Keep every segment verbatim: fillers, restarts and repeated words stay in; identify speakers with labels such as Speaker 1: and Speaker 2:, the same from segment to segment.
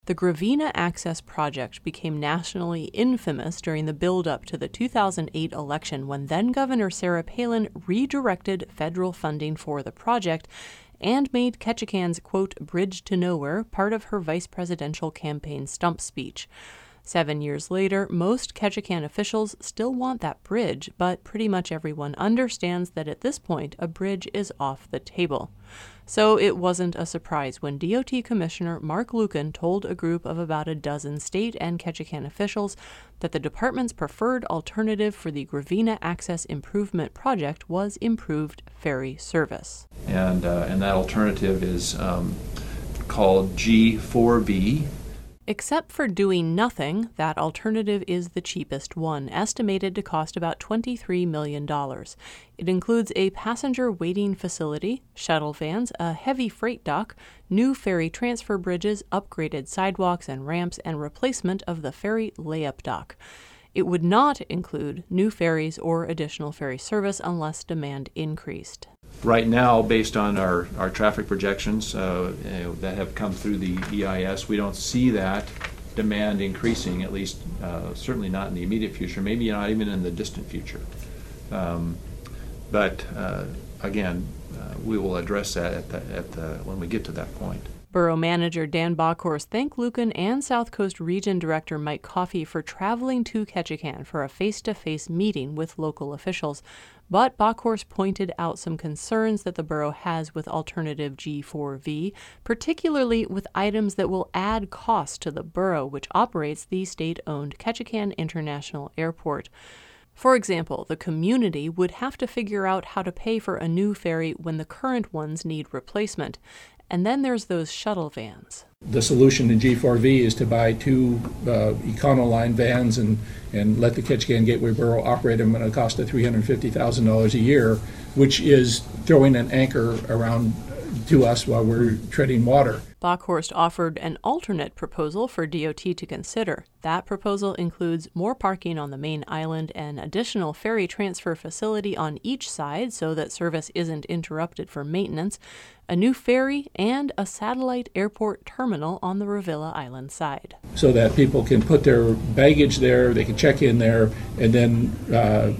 Speaker 1: The Gravina Access Project became nationally infamous during the build-up to the two thousand eight election when then-Governor Sarah Palin redirected federal funding for the project and made Ketchikan's, quote, bridge to nowhere part of her vice presidential campaign stump speech. Seven years later, most Ketchikan officials still want that bridge, but pretty much everyone understands that at this point, a bridge is off the table. So it wasn't a surprise when D O T Commissioner Mark Luken told a group of about a dozen state and Ketchikan officials that the department's preferred alternative for the Gravina Access Improvement Project was improved ferry service.
Speaker 2: And, uh, and that alternative is um, called G four V.
Speaker 1: Except for doing nothing, that alternative is the cheapest one, estimated to cost about twenty-three million dollars. It includes a passenger waiting facility, shuttle vans, a heavy freight dock, new ferry transfer bridges, upgraded sidewalks and ramps, and replacement of the ferry layup dock. It would not include new ferries or additional ferry service unless demand increased.
Speaker 2: Right now, based on our, our traffic projections uh, you know, that have come through the E I S, we don't see that demand increasing, at least uh, certainly not in the immediate future, maybe not even in the distant future. Um, but uh, again, uh, we will address that at the, at the, when we get to that point.
Speaker 1: Borough Manager Dan Bockhorst thanked Luken and South Coast Region Director Mike Coffey for traveling to Ketchikan for a face-to-face meeting with local officials. But Bockhorst pointed out some concerns that the borough has with alternative G four V, particularly with items that will add cost to the borough, which operates the state-owned Ketchikan International Airport. For example, the community would have to figure out how to pay for a new ferry when the current ones need replacement. And then there's those shuttle vans.
Speaker 3: The solution in G four V is to buy two uh, Econoline vans and, and let the Ketchikan Gateway Borough operate them at a cost of three hundred fifty thousand dollars a year, which is throwing an anchor around to us while we're treading water.
Speaker 1: Bockhorst offered an alternate proposal for D O T to consider. That proposal includes more parking on the main island, an additional ferry transfer facility on each side so that service isn't interrupted for maintenance, a new ferry, and a satellite airport terminal on the Revilla Island side.
Speaker 3: So that people can put their baggage there, they can check in there, and then uh,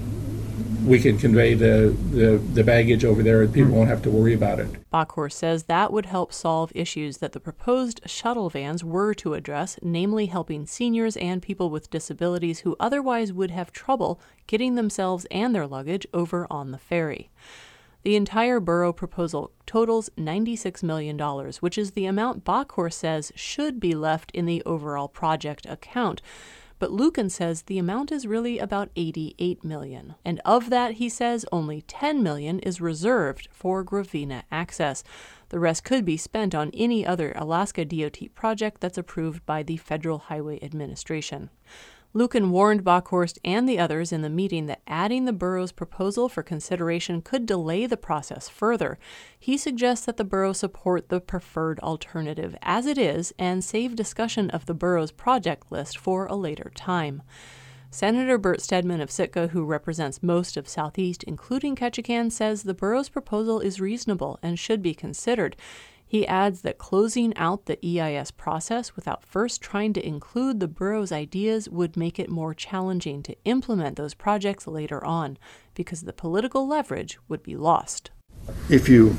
Speaker 3: we can convey the, the, the baggage over there and people won't have to worry about it.
Speaker 1: Bockhorst says that would help solve issues that the proposed shuttle vans were to address, namely helping seniors and people with disabilities who otherwise would have trouble getting themselves and their luggage over on the ferry. The entire borough proposal totals ninety-six million dollars, which is the amount Bockhorst says should be left in the overall project account. But Luken says the amount is really about eighty-eight million dollars. And of that, he says, only ten million dollars is reserved for Gravina access. The rest could be spent on any other Alaska D O T project that's approved by the Federal Highway Administration. Luken warned Bockhorst and the others in the meeting that adding the borough's proposal for consideration could delay the process further. He suggests that the borough support the preferred alternative as it is and save discussion of the borough's project list for a later time. Senator Bert Stedman of Sitka, who represents most of Southeast, including Ketchikan, says the borough's proposal is reasonable and should be considered. He adds that closing out the E I S process without first trying to include the borough's ideas would make it more challenging to implement those projects later on, because the political leverage would be lost.
Speaker 4: If you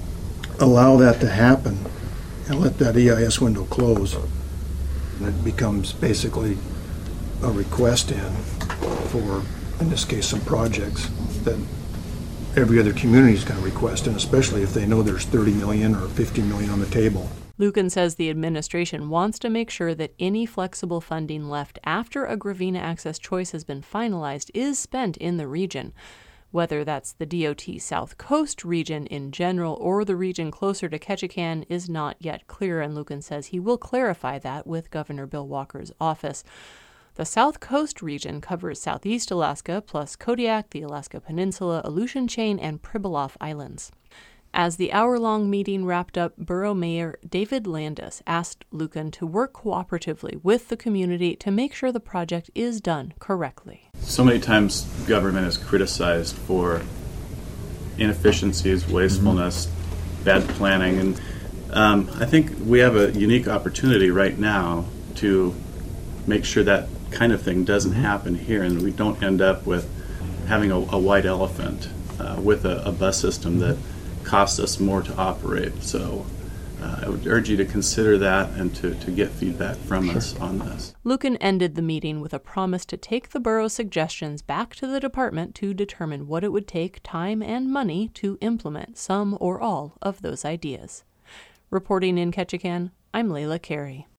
Speaker 4: allow that to happen and let that E I S window close, and it becomes basically a request in for, in this case, some projects that every other community is going to request, and especially if they know there's thirty million or fifty million on the table.
Speaker 1: Luken says the administration wants to make sure that any flexible funding left after a Gravina access choice has been finalized is spent in the region. Whether that's the D O T South Coast region in general or the region closer to Ketchikan is not yet clear, and Luken says he will clarify that with Governor Bill Walker's office. The South Coast region covers southeast Alaska, plus Kodiak, the Alaska Peninsula, Aleutian Chain, and Pribilof Islands. As the hour-long meeting wrapped up, Borough Mayor David Landis asked Luken to work cooperatively with the community to make sure the project is done correctly.
Speaker 5: So many times government is criticized for inefficiencies, wastefulness, mm-hmm. bad planning, and Um, I think we have a unique opportunity right now to make sure that kind of thing doesn't happen here, and we don't end up with having a, a white elephant uh, with a, a bus system that costs us more to operate. So uh, I would urge you to consider that and to, to get feedback from sure. us on this.
Speaker 1: Luken ended the meeting with a promise to take the borough's suggestions back to the department to determine what it would take time and money to implement some or all of those ideas. Reporting in Ketchikan, I'm Layla Carey.